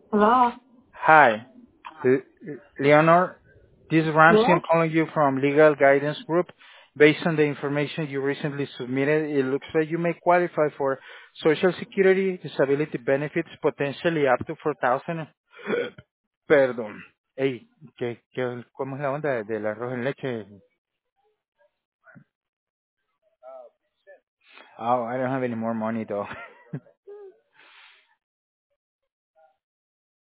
Hello? Hi, L- Leonor. This is Ramsey. I'm Yes? calling you from Legal Guidance Group. Based on the information you recently submitted, it looks like you may qualify for Social Security disability benefits, potentially up to 4,000. Perdón. Hey, ¿cómo es la onda del arroz en leche? Oh, I don't have any more money though.